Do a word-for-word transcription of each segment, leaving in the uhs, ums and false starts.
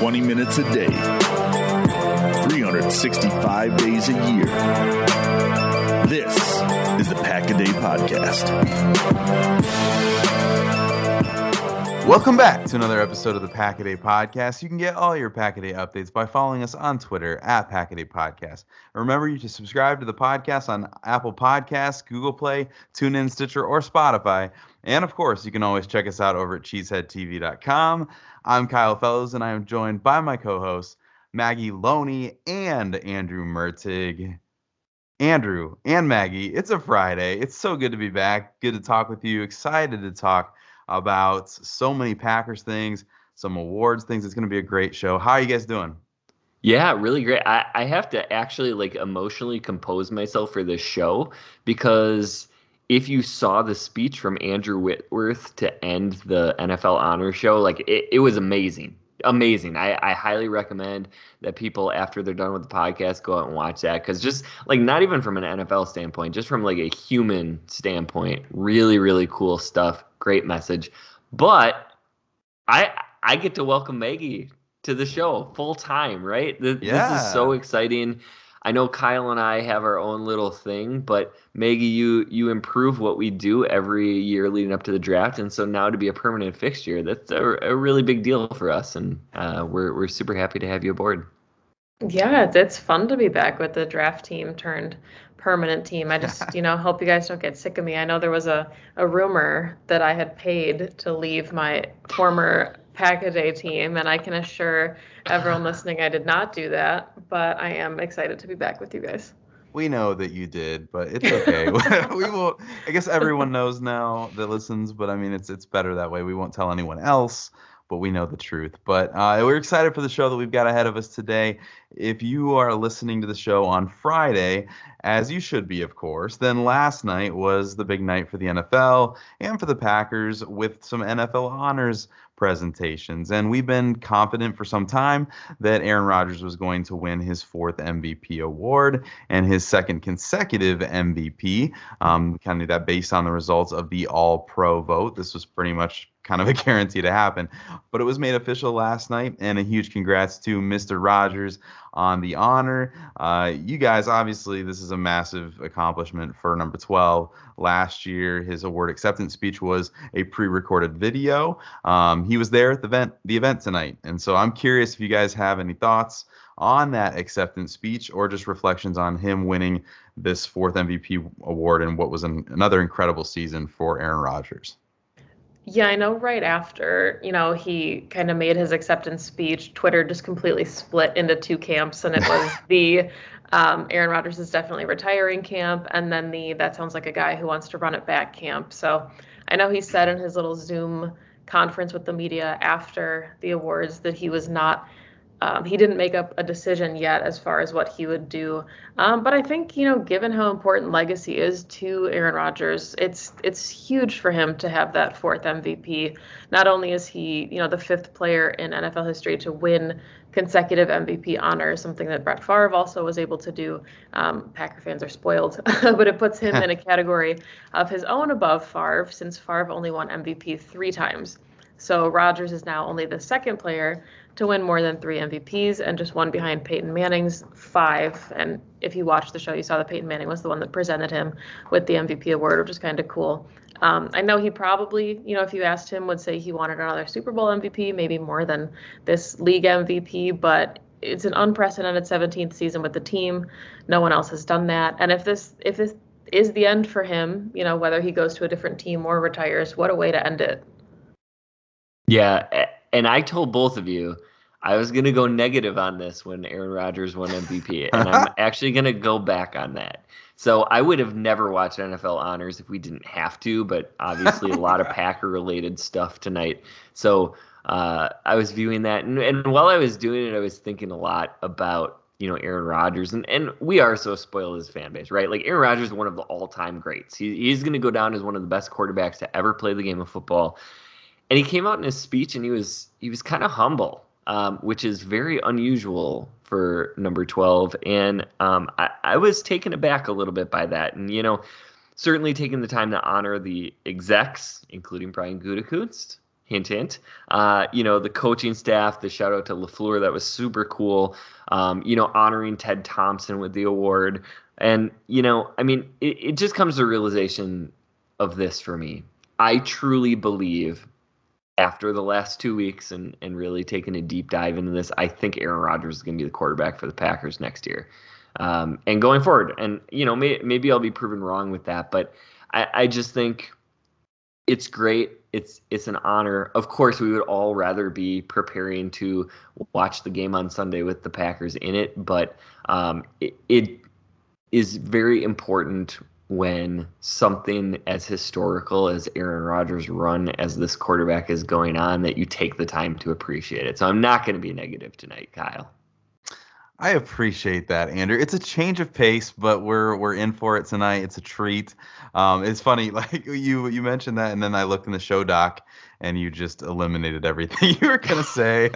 twenty minutes a day, three hundred sixty-five days a year. This is the Pack-A-Day Podcast. Welcome back to another episode of the Pack-A-Day Podcast. You can get all your Pack-A-Day updates by following us on Twitter at Pack-A-Day Podcast. Remember, you can subscribe to the podcast on Apple Podcasts, Google Play, TuneIn, Stitcher, or Spotify. And, of course, you can always check us out over at cheesehead t v dot com. I'm Kyle Fellows, and I am joined by my co-hosts, Maggie Loney and Andrew Mertig. Andrew and Maggie, it's a Friday. It's so good to be back. Good to talk with you. Excited to talk about so many Packers things, some awards things. It's going to be a great show. How are you guys doing? Yeah, really great. I, I have to actually like emotionally compose myself for this show, because if you saw the speech from Andrew Whitworth to end the N F L Honor Show, like it, it was amazing. Amazing. I, I highly recommend that people, after they're done with the podcast, go out and watch that, because just like not even from an N F L standpoint, just from like a human standpoint, really, really cool stuff. Great message. But I I get to welcome Maggie to the show full time, right? This, yeah. this is so exciting. I know Kyle and I have our own little thing, but Maggie, you you improve what we do every year leading up to the draft, and so now to be a permanent fixture, that's a, a really big deal for us, and uh, we're we're super happy to have you aboard. Yeah, it's fun to be back with the draft team turned permanent team. I just, you know, hope you guys don't get sick of me. I know there was a, a rumor that I had paid to leave my former Pack-A-Day team, and I can assure everyone listening I did not do that, but I am excited to be back with you guys. We know that you did, but it's okay. we will. I guess everyone knows now that listens, but I mean, it's it's better that way. We won't tell anyone else, but we know the truth. But uh, we're excited for the show that we've got ahead of us today. If you are listening to the show on Friday, as you should be, of course, then last night was the big night for the N F L and for the Packers with some N F L honors presentations. And we've been confident for some time that Aaron Rodgers was going to win his fourth M V P award and his second consecutive M V P. Um, kind of that based on the results of the All-Pro vote. This was pretty much kind of a guarantee to happen. But it was made official last night, and a huge congrats to Mister Rodgers on the honor. Uh, you guys, obviously, this is a massive accomplishment for number twelve. Last year, his award acceptance speech was a pre-recorded video. Um, he was there at the event, the event tonight, and so I'm curious if you guys have any thoughts on that acceptance speech or just reflections on him winning this fourth M V P award and what was an, another incredible season for Aaron Rodgers. Yeah, I know right after, you know, he kind of made his acceptance speech, Twitter just completely split into two camps, and it was the um, Aaron Rodgers is definitely retiring camp, and then the that sounds like a guy who wants to run it back camp. So I know he said in his little Zoom conference with the media after the awards that he was not Um, he didn't make up a decision yet as far as what he would do. Um, but I think, you know, given how important legacy is to Aaron Rodgers, it's it's huge for him to have that fourth M V P. Not only is he, you know, the fifth player in N F L history to win consecutive M V P honors, something that Brett Favre also was able to do. Um, Packer fans are spoiled, but it puts him in a category of his own above Favre, since Favre only won M V P three times. So Rodgers is now only the second player to win more than three M V Ps, and just one behind Peyton Manning's five. And if you watched the show, you saw that Peyton Manning was the one that presented him with the M V P award, which is kind of cool. Um, I know he probably, you know, if you asked him, would say he wanted another Super Bowl M V P, maybe more than this league M V P, but it's an unprecedented seventeenth season with the team. No one else has done that. And if this, if this is the end for him, you know, whether he goes to a different team or retires, what a way to end it. Yeah, and I told both of you I was going to go negative on this when Aaron Rodgers won M V P, and I'm actually going to go back on that. So I would have never watched N F L Honors if we didn't have to, but obviously a lot of Packer-related stuff tonight. So uh, I was viewing that, and, and while I was doing it, I was thinking a lot about, you know, Aaron Rodgers, and, and we are so spoiled as a fan base, right? Like, Aaron Rodgers is one of the all-time greats. He, he's going to go down as one of the best quarterbacks to ever play the game of football. And he came out in his speech, and he was he was kind of humble, um, which is very unusual for number twelve. And um, I, I was taken aback a little bit by that. And, you know, certainly taking the time to honor the execs, including Brian Gutekunst, Hint, hint. Uh, you know, the coaching staff, the shout out to LaFleur, that was super cool. Um, you know, honoring Ted Thompson with the award. And, you know, I mean, it, it just comes to the realization of this for me. I truly believe after the last two weeks and, and really taking a deep dive into this, I think Aaron Rodgers is going to be the quarterback for the Packers next year. Um, and going forward. And, you know, may, maybe I'll be proven wrong with that, but I, I just think it's great. It's it's an honor. Of course, we would all rather be preparing to watch the game on Sunday with the Packers in it, but um, it, it is very important when something as historical as Aaron Rodgers' run as this quarterback is going on that you take the time to appreciate it. So I'm not going to be negative tonight, Kyle. I appreciate that, Andrew. It's a change of pace, but we're we're in for it tonight. It's a treat. Um, it's funny, like you you mentioned that, and then I looked in the show doc, and you just eliminated everything you were gonna say.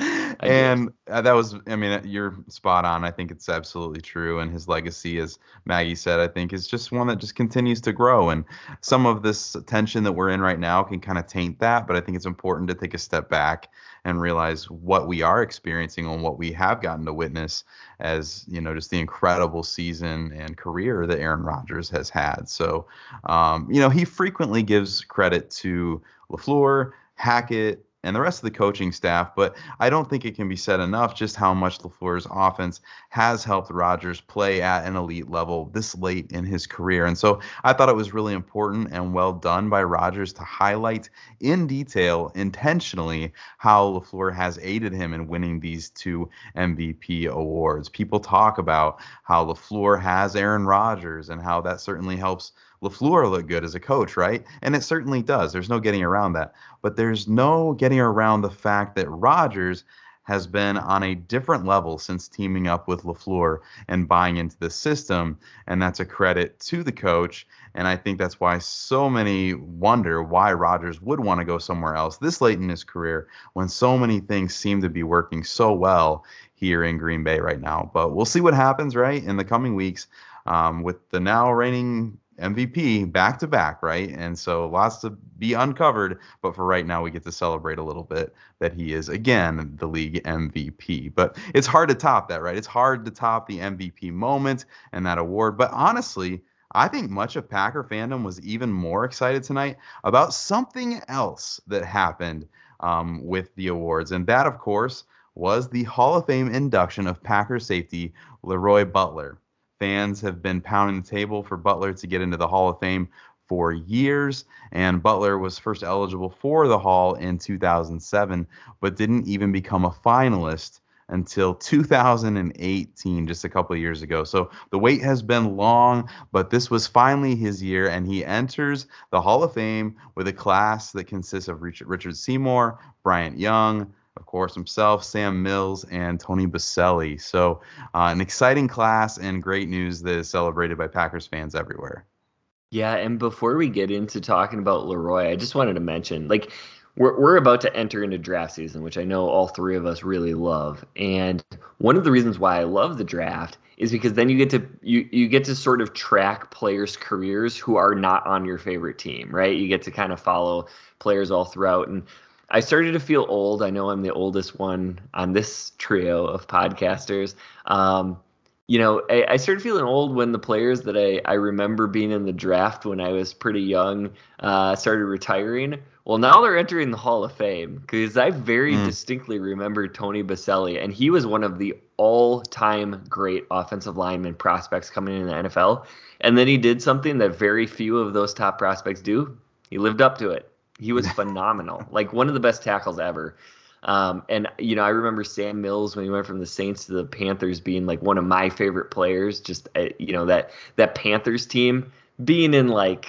And uh, that was, I mean, you're spot on. I think it's absolutely true. And his legacy, as Maggie said, I think is just one that just continues to grow. And some of this tension that we're in right now can kind of taint that. But I think it's important to take a step back and realize what we are experiencing and what we have gotten to witness as, you know, just the incredible season and career that Aaron Rodgers has had. So, um, you know, he frequently gives credit to LaFleur, Hackett, and the rest of the coaching staff, but I don't think it can be said enough just how much LaFleur's offense has helped Rodgers play at an elite level this late in his career. And so I thought it was really important and well done by Rodgers to highlight in detail, intentionally, how LaFleur has aided him in winning these two M V P awards. People talk about how LaFleur has Aaron Rodgers and how that certainly helps LaFleur look good as a coach, right? And it certainly does. There's no getting around that. But there's no getting around the fact that Rodgers has been on a different level since teaming up with LaFleur and buying into the system. And that's a credit to the coach. And I think that's why so many wonder why Rodgers would want to go somewhere else this late in his career when so many things seem to be working so well here in Green Bay right now. But we'll see what happens, right, in the coming weeks um, with the now reigning M V P back to back, right? And so lots to be uncovered, but for right now we get to celebrate a little bit that he is again the league M V P. But it's hard to top that, right? It's hard to top the M V P moment and that award. But honestly, I think much of Packer fandom was even more excited tonight about something else that happened um, with the awards. And that, of course, was the Hall of Fame induction of Packer safety Leroy Butler. Fans have been pounding the table for Butler to get into the Hall of Fame for years, and Butler was first eligible for the Hall in two thousand seven, but didn't even become a finalist until two thousand eighteen, just a couple of years ago. So the wait has been long, but this was finally his year, and he enters the Hall of Fame with a class that consists of Richard, Richard Seymour, Bryant Young, of course, himself, Sam Mills, and Tony Boselli. So uh, an exciting class and great news that is celebrated by Packers fans everywhere. Yeah, and before we get into talking about Leroy, I just wanted to mention, like, we're we're about to enter into draft season, which I know all three of us really love. And one of the reasons why I love the draft is because then you get to you you get to sort of track players' careers who are not on your favorite team, right? You get to kind of follow players all throughout. And I started to feel old. I know I'm the oldest one on this trio of podcasters. Um, you know, I, I started feeling old when the players that I, I remember being in the draft when I was pretty young uh, started retiring. Well, now they're entering the Hall of Fame because I very mm. distinctly remember Tony Boselli, and he was one of the all-time great offensive lineman prospects coming in the N F L. And then he did something that very few of those top prospects do. He lived up to it. He was phenomenal, like one of the best tackles ever. Um, and, you know, I remember Sam Mills when he went from the Saints to the Panthers being like one of my favorite players. Just, uh, you know, that that Panthers team being in like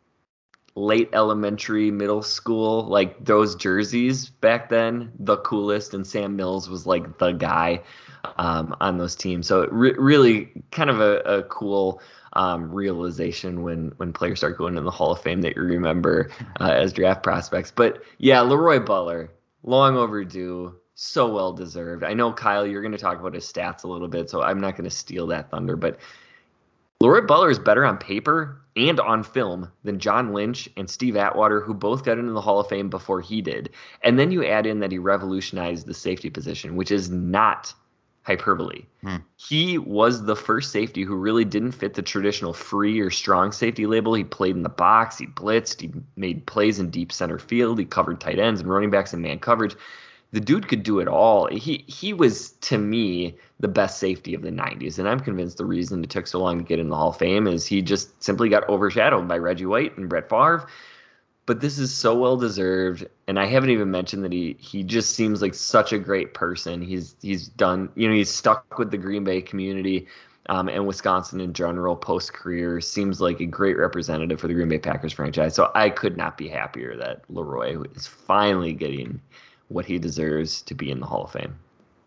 late elementary, middle school, like those jerseys back then, the coolest. And Sam Mills was like the guy um, on those teams. So it re- really kind of a, a cool Um, realization when when players start going in the Hall of Fame that you remember uh, as draft prospects. But yeah, Leroy Butler, long overdue, so well deserved. I know, Kyle, you're going to talk about his stats a little bit, so I'm not going to steal that thunder. But Leroy Butler is better on paper and on film than John Lynch and Steve Atwater, who both got into the Hall of Fame before he did. And then you add in that he revolutionized the safety position, which is not hyperbole. Hmm. He was the first safety who really didn't fit the traditional free or strong safety label. He played in the box, he blitzed, he made plays in deep center field, he covered tight ends and running backs in man coverage. The dude could do it all. He he was, to me, the best safety of the nineties, and I'm convinced the reason it took so long to get in the Hall of Fame is he just simply got overshadowed by Reggie White and Brett Favre. But this is so well deserved, and I haven't even mentioned that he he just seems like such a great person. He's he's done, you know, he's stuck with the Green Bay community um, and Wisconsin in general post career. Seems like a great representative for the Green Bay Packers franchise. So I could not be happier that Leroy is finally getting what he deserves to be in the Hall of Fame.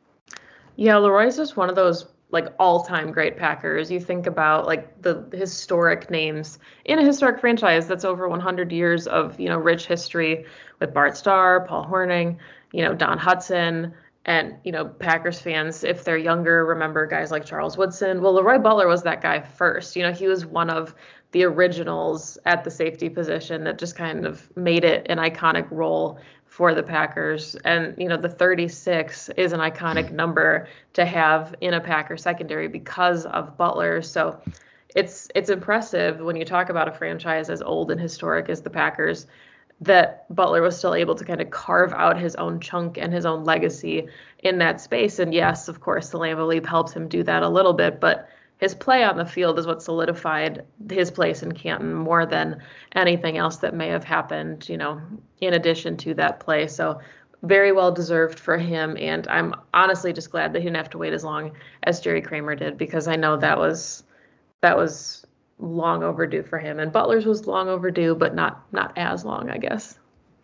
Yeah, Leroy's just one of those like all-time great Packers. You think about like the historic names in a historic franchise that's over one hundred years of, you know, rich history with Bart Starr, Paul Hornung, you know, Don Hudson, and, you know, Packers fans, if they're younger, remember guys like Charles Woodson. Well, Leroy Butler was that guy first. You know, he was one of the originals at the safety position that just kind of made it an iconic role for the Packers. And, you know, the thirty-six is an iconic number to have in a Packer secondary because of Butler. So it's it's impressive when you talk about a franchise as old and historic as the Packers that Butler was still able to kind of carve out his own chunk and his own legacy in that space. And yes, of course, the Lambeau Leap helps him do that a little bit, but his play on the field is what solidified his place in Canton more than anything else that may have happened, you know, in addition to that play. So very well deserved for him. And I'm honestly just glad that he didn't have to wait as long as Jerry Kramer did, because I know that was that was long overdue for him. And Butler's was long overdue, but not not as long, I guess.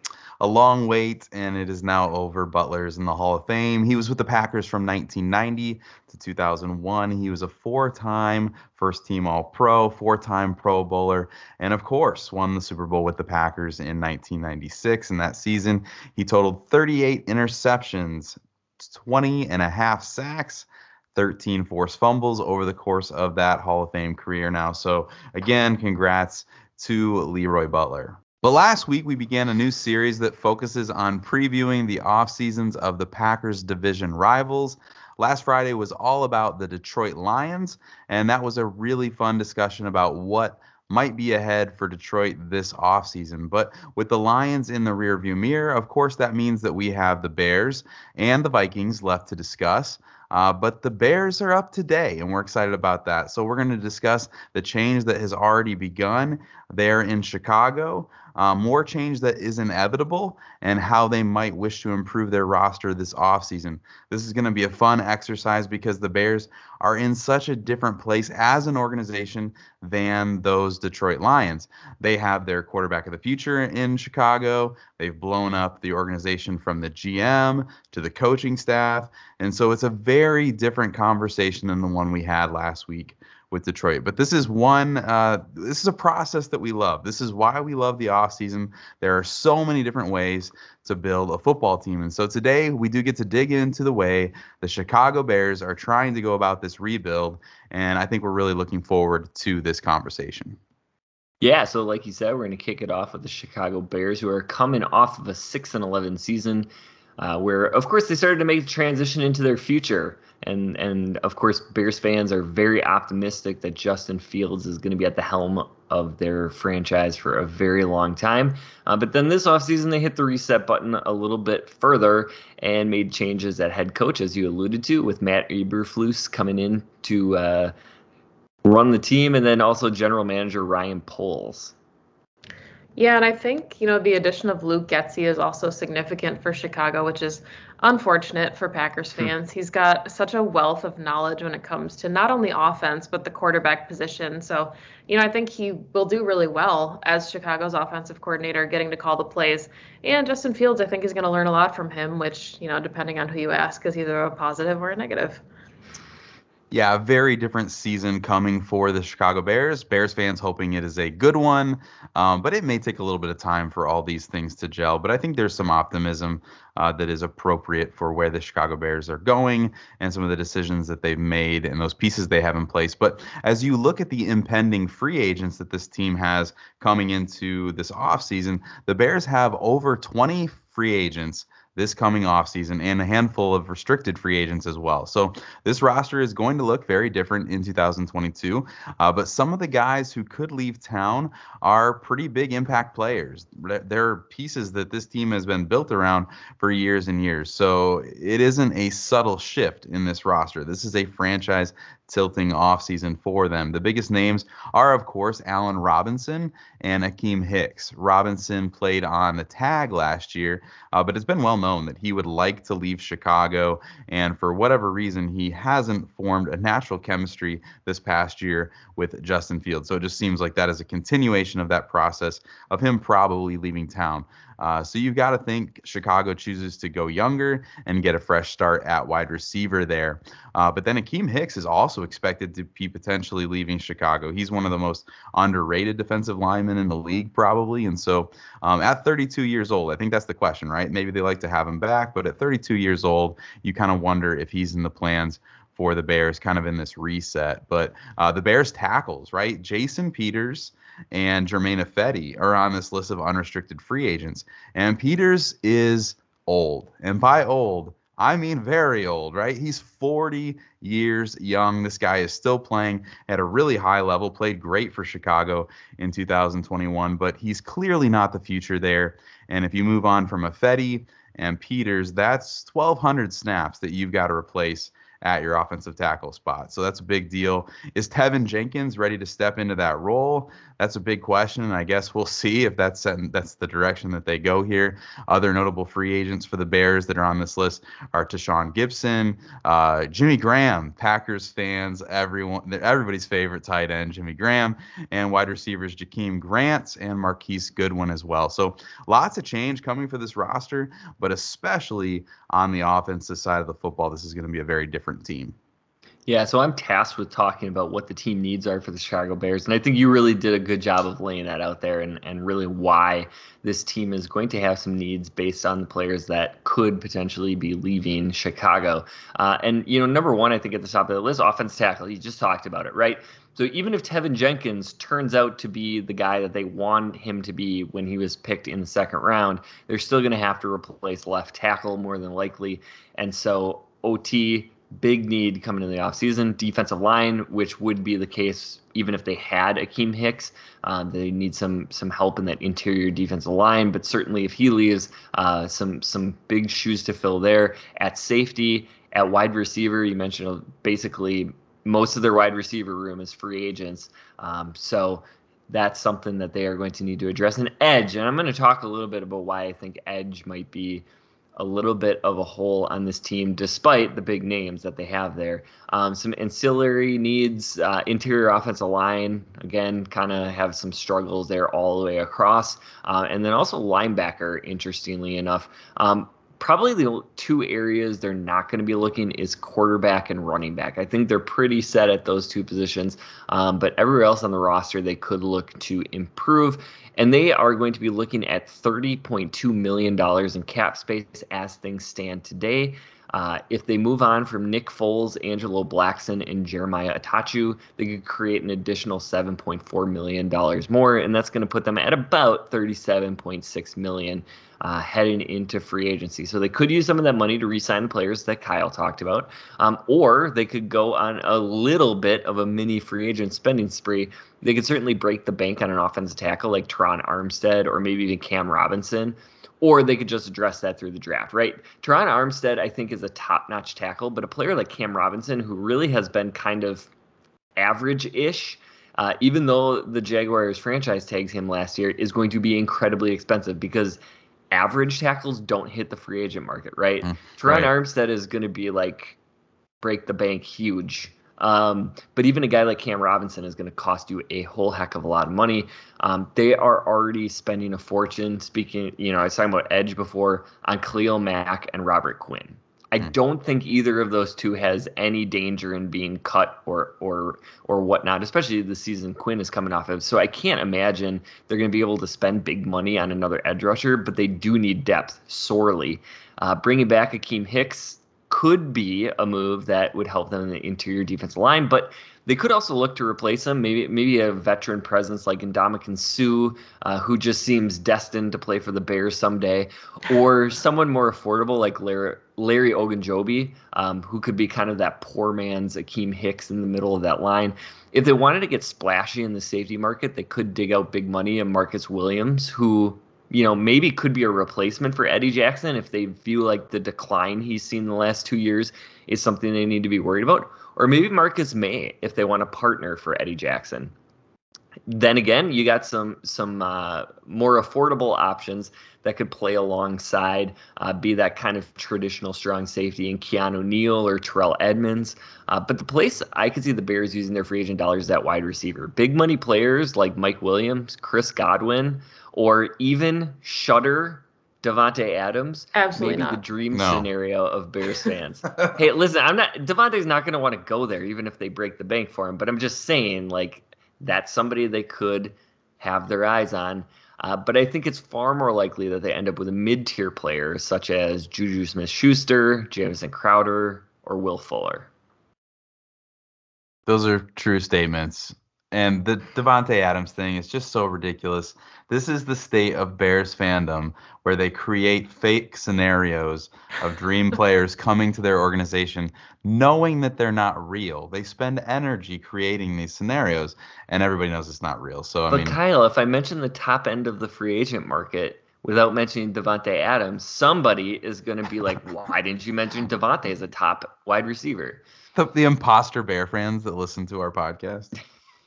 A long wait, and it is now over. Butler's in the Hall of Fame. He was with the Packers from nineteen ninety to two thousand one. He was a four-time first-team All-Pro, four-time Pro Bowler, and of course won the Super Bowl with the Packers in nineteen ninety-six. In that season, he totaled thirty-eight interceptions, twenty and a half sacks, thirteen forced fumbles over the course of that Hall of Fame career now. So again, congrats to Leroy Butler. But last week, we began a new series that focuses on previewing the off seasons of the Packers' division rivals. Last Friday was all about the Detroit Lions, and that was a really fun discussion about what might be ahead for Detroit this offseason. But with the Lions in the rearview mirror, of course, that means that we have the Bears and the Vikings left to discuss. Uh, but the Bears are up today, and we're excited about that. So we're going to discuss the change that has already begun there in Chicago, uh, more change that is inevitable, and how they might wish to improve their roster this offseason. This is going to be a fun exercise because the Bears are in such a different place as an organization than those Detroit Lions. They have their quarterback of the future in Chicago. They've blown up the organization from the G M to the coaching staff. And so it's a very different conversation than the one we had last week with Detroit. But this is one, uh, this is a process that we love. This is why we love the offseason. There are so many different ways to build a football team. And so today we do get to dig into the way the Chicago Bears are trying to go about this rebuild. And I think we're really looking forward to this conversation. Yeah, so like you said, we're going to kick it off with the Chicago Bears, who are coming off of a six and eleven season, uh, where, of course, they started to make the transition into their future. And, and of course, Bears fans are very optimistic that Justin Fields is going to be at the helm of their franchise for a very long time. Uh, but then this offseason, they hit the reset button a little bit further and made changes at head coach, as you alluded to, with Matt Eberflus coming in to uh, run the team, and then also general manager Ryan Poles. Yeah, and I think, you know, the addition of Luke Getsy is also significant for Chicago, which is unfortunate for Packers fans. He's got such a wealth of knowledge when it comes to not only offense, but the quarterback position. So, you know, I think he will do really well as Chicago's offensive coordinator, getting to call the plays. And Justin Fields, I think, is going to learn a lot from him, which, you know, depending on who you ask, is either a positive or a negative. Yeah, a very different season coming for the Chicago Bears. Bears fans hoping it is a good one, um, but it may take a little bit of time for all these things to gel. But I think there's some optimism uh, that is appropriate for where the Chicago Bears are going and some of the decisions that they've made and those pieces they have in place. But as you look at the impending free agents that this team has coming into this offseason, the Bears have over twenty free agents this coming offseason and a handful of restricted free agents as well. So this roster is going to look very different in two thousand twenty-two, uh, but some of the guys who could leave town are pretty big impact players. They're pieces that this team has been built around for years and years. So it isn't a subtle shift in this roster. This is a franchise tilting offseason for them. The biggest names are, of course, Allen Robinson and Akiem Hicks. Robinson played on the tag last year, uh, but it's been well known that he would like to leave Chicago, and for whatever reason, he hasn't formed a natural chemistry this past year with Justin Fields. So it just seems like that is a continuation of that process of him probably leaving town. Uh, so you've got to think Chicago chooses to go younger and get a fresh start at wide receiver there. Uh, but then Akiem Hicks is also expected to be potentially leaving Chicago. He's one of the most underrated defensive linemen in the league, probably. And so um, at thirty-two years old, I think that's the question, right? Maybe they like to have him back, but at thirty-two years old, you kind of wonder if he's in the plans for the Bears, kind of in this reset. But uh, the Bears tackles, right? Jason Peters and Germain Ifedi are on this list of unrestricted free agents. And Peters is old. And by old, I mean very old, right? He's forty years young. This guy is still playing at a really high level, played great for Chicago in two thousand twenty-one, but he's clearly not the future there. And if you move on from Ifedi and Peters, that's twelve hundred snaps that you've got to replace at your offensive tackle spot. So that's a big deal. Is Tevin Jenkins ready to step into that role? That's a big question, and I guess we'll see if that's that's the direction that they go here. Other notable free agents for the Bears that are on this list are Tashawn Gibson, uh, Jimmy Graham, Packers fans, everyone, everybody's favorite tight end, Jimmy Graham, and wide receivers Jakeem Grant and Marquise Goodwin as well. So lots of change coming for this roster, but especially on the offensive side of the football, this is going to be a very different team. Yeah, so I'm tasked with talking about what the team needs are for the Chicago Bears, and I think you really did a good job of laying that out there and, and really why this team is going to have some needs based on the players that could potentially be leaving Chicago. Uh, and, you know, number one, I think at the top of the list, offense tackle. You just talked about it, right? So even if Tevin Jenkins turns out to be the guy that they want him to be when he was picked in the second round, they're still going to have to replace left tackle more than likely. And so O T, big need coming in the offseason. Defensive line, which would be the case even if they had Akiem Hicks. Um, they need some some help in that interior defensive line, but certainly if he leaves, uh, some some big shoes to fill there. At safety, at wide receiver, you mentioned basically most of their wide receiver room is free agents. Um, so that's something that they are going to need to address. And edge, and I'm going to talk a little bit about why I think edge might be a little bit of a hole on this team, despite the big names that they have there. Um, some ancillary needs, uh, interior offensive line, again, kind of have some struggles there all the way across. Uh, and then also linebacker, interestingly enough. Um, Probably the two areas they're not going to be looking is quarterback and running back. I think they're pretty set at those two positions, um, but everywhere else on the roster they could look to improve. And they are going to be looking at thirty point two million dollars in cap space as things stand today. Uh, if they move on from Nick Foles, Angelo Blackson, and Jeremiah Atachu, they could create an additional seven point four million dollars more, and that's going to put them at about thirty-seven point six million dollars uh, heading into free agency. So they could use some of that money to re-sign the players that Kyle talked about, um, or they could go on a little bit of a mini free agent spending spree. They could certainly break the bank on an offensive tackle like Teron Armstead or maybe even Cam Robinson. Or they could just address that through the draft, right? Teron Armstead, I think, is a top-notch tackle, but a player like Cam Robinson, who really has been kind of average-ish, uh, even though the Jaguars franchise tags him last year, is going to be incredibly expensive because average tackles don't hit the free agent market, right? Mm, Teron right. Armstead is going to be like break the bank huge. Um, but even a guy like Cam Robinson is going to cost you a whole heck of a lot of money. Um, they are already spending a fortune. Speaking, you know, I was talking about edge before on Khalil Mack and Robert Quinn. I don't think either of those two has any danger in being cut or or or whatnot, especially the season Quinn is coming off of. So I can't imagine they're going to be able to spend big money on another edge rusher, but they do need depth sorely. Uh, bringing back Akeem Hicks could be a move that would help them in the interior defensive line, but they could also look to replace him. Maybe maybe a veteran presence like Ndamukong Suh, uh, who just seems destined to play for the Bears someday, or someone more affordable like Larry, Larry Ogunjobi, um, who could be kind of that poor man's Akeem Hicks in the middle of that line. If they wanted to get splashy in the safety market, they could dig out big money and Marcus Williams, who, you know, maybe could be a replacement for Eddie Jackson if they view like the decline he's seen in the last two years is something they need to be worried about. Or maybe Marcus May if they want to partner for Eddie Jackson. Then again, you got some some uh, more affordable options that could play alongside, uh, be that kind of traditional strong safety in Keanu Neal or Terrell Edmonds. Uh, but the place I could see the Bears using their free agent dollars is at wide receiver. Big money players like Mike Williams, Chris Godwin, or even Shutter Davante Adams. Absolutely maybe not. the dream No. scenario of Bears fans. Hey, listen, I'm not Davante's not going to want to go there even if they break the bank for him, but I'm just saying, like, that's somebody they could have their eyes on. Uh, but I think it's far more likely that they end up with a mid-tier player such as Juju Smith-Schuster, Jamison Crowder, or Will Fuller. Those are true statements. And the Davante Adams thing is just so ridiculous. This is the state of Bears fandom where they create fake scenarios of dream players coming to their organization knowing that they're not real. They spend energy creating these scenarios, and everybody knows it's not real. So, I But mean, Kyle, if I mention the top end of the free agent market without mentioning Davante Adams, somebody is going to be like, why didn't you mention Davante as a top wide receiver? the, the imposter Bear fans that listen to our podcast.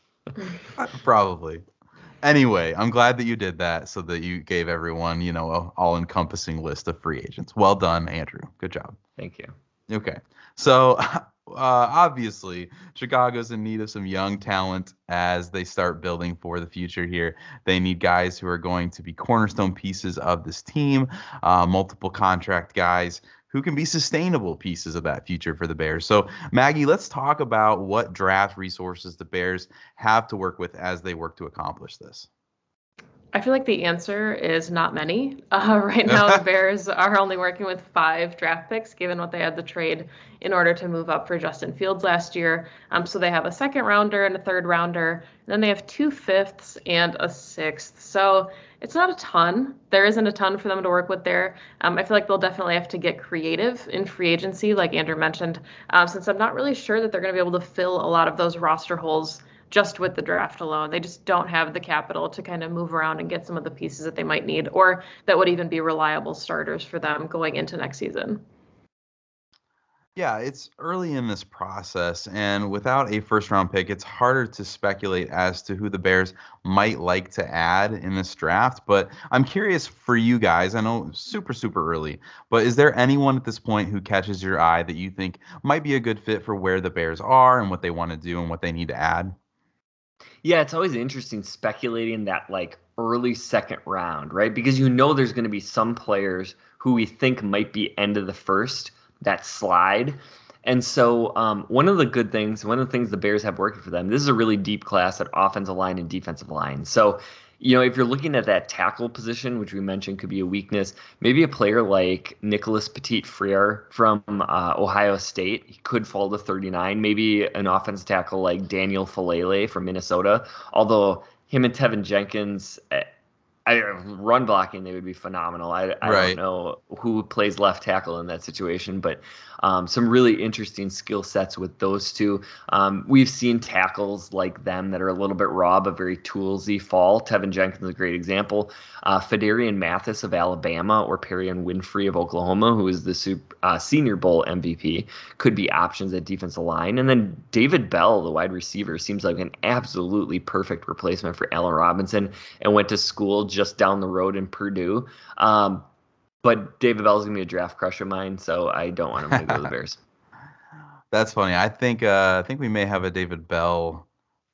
Probably. Anyway, I'm glad that you did that so that you gave everyone, you know, a all-encompassing list of free agents. Well done, Andrew. Good job. Thank you. Okay. So, uh, obviously, Chicago's in need of some young talent as they start building for the future here. They need guys who are going to be cornerstone pieces of this team, uh, multiple contract guys who can be sustainable pieces of that future for the Bears. So, Maggie, let's talk about what draft resources the Bears have to work with as they work to accomplish this. I feel like the answer is not many. Uh, right now, the Bears are only working with five draft picks, given what they had to trade in order to move up for Justin Fields last year. Um, so they have a second rounder and a third rounder. And then they have two fifths and a sixth. So it's not a ton. There isn't a ton for them to work with there. Um, I feel like they'll definitely have to get creative in free agency, like Andrew mentioned, um, since I'm not really sure that they're going to be able to fill a lot of those roster holes just with the draft alone. They just don't have the capital to kind of move around and get some of the pieces that they might need, or that would even be reliable starters for them going into next season. Yeah, it's early in this process, and without a first-round pick, it's harder to speculate as to who the Bears might like to add in this draft. But I'm curious for you guys, I know super, super early, but is there anyone at this point who catches your eye that you think might be a good fit for where the Bears are and what they want to do and what they need to add? Yeah, it's always interesting speculating that like early second round, right? Because you know there's going to be some players who we think might be end of the first that slide. And so um, one of the good things, one of the things the Bears have working for them, this is a really deep class at offensive line and defensive line. So, you know, if you're looking at that tackle position, which we mentioned could be a weakness, maybe a player like Nicholas Petit-Frere from uh, Ohio State, he could fall to thirty-nine. Maybe an offensive tackle like Daniel Falele from Minnesota, although him and Tevin Jenkins, I, run blocking, they would be phenomenal. I, I Right. don't know who plays left tackle in that situation, but um, some really interesting skill sets with those two. Um, we've seen tackles like them that are a little bit raw, but very toolsy fall. Tevin Jenkins is a great example. Uh, Fedarian Mathis of Alabama or Perrion Winfrey of Oklahoma, who is the super, uh, Senior Bowl M V P, could be options at defensive line. And then David Bell, the wide receiver, seems like an absolutely perfect replacement for Allen Robinson and went to school just down the road in Purdue. Um, but David Bell is going to be a draft crush of mine, so I don't want him to go to the Bears. That's funny. I think uh, I think we may have a David Bell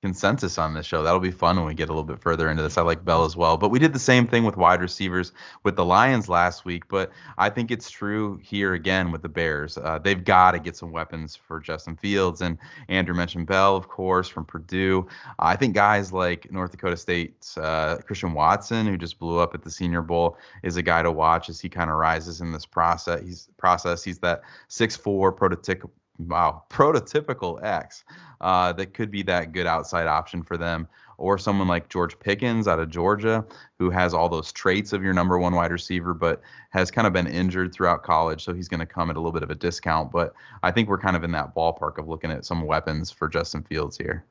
consensus on this show. That'll be fun when we get a little bit further into this. I like Bell as well. But we did the same thing with wide receivers with the Lions last week. But I think it's true here again with the Bears. Uh, they've got to get some weapons for Justin Fields. And Andrew mentioned Bell, of course, from Purdue. I think guys like North Dakota State's uh, Christian Watson, who just blew up at the Senior Bowl, is a guy to watch as he kind of rises in this process. He's process. He's that six foot four prototypical, wow, prototypical X uh, that could be that good outside option for them. Or someone like George Pickens out of Georgia, who has all those traits of your number one wide receiver, but has kind of been injured throughout college. So he's going to come at a little bit of a discount. But I think we're kind of in that ballpark of looking at some weapons for Justin Fields here.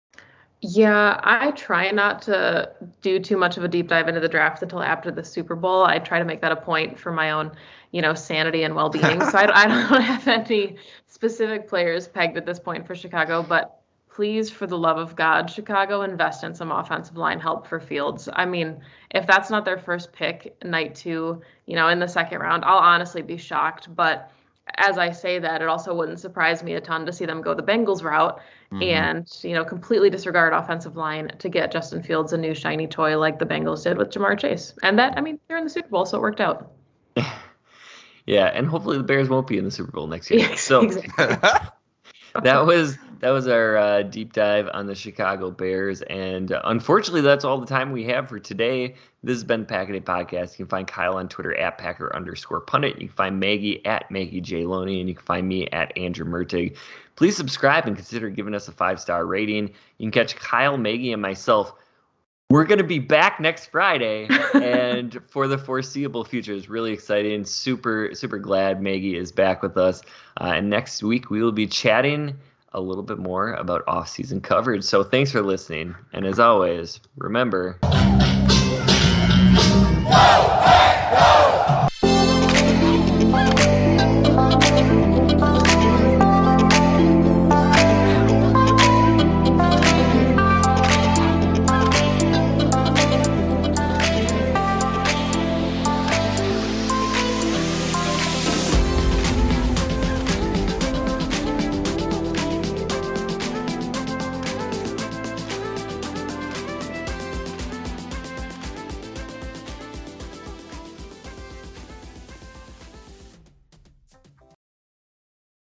Yeah, I try not to do too much of a deep dive into the draft until after the Super Bowl. I try to make that a point for my own, you know, sanity and well-being. So I, I don't have any specific players pegged at this point for Chicago, but please, for the love of God, Chicago, invest in some offensive line help for Fields. I mean, if that's not their first pick, night two, you know, in the second round, I'll honestly be shocked. But as I say that, it also wouldn't surprise me a ton to see them go the Bengals route mm-hmm. and, you know, completely disregard offensive line to get Justin Fields a new shiny toy like the Bengals did with Jamar Chase. And that, I mean, they're in the Super Bowl, so it worked out. Yeah, and hopefully the Bears won't be in the Super Bowl next year. Yeah, so exactly. that was that was our uh, deep dive on the Chicago Bears, and uh, unfortunately, that's all the time we have for today. This has been Pack-A-Day Podcast. You can find Kyle on Twitter at Packer underscore pundit. You can find Maggie at Maggie J. Loney, and you can find me at Andrew Mertig. Please subscribe and consider giving us a five-star rating. You can catch Kyle, Maggie, and myself. We're going to be back next Friday, and for the foreseeable future, it's really exciting. Super, super glad Maggie is back with us. Uh, and next week, we will be chatting a little bit more about off-season coverage. So thanks for listening. And as always, remember...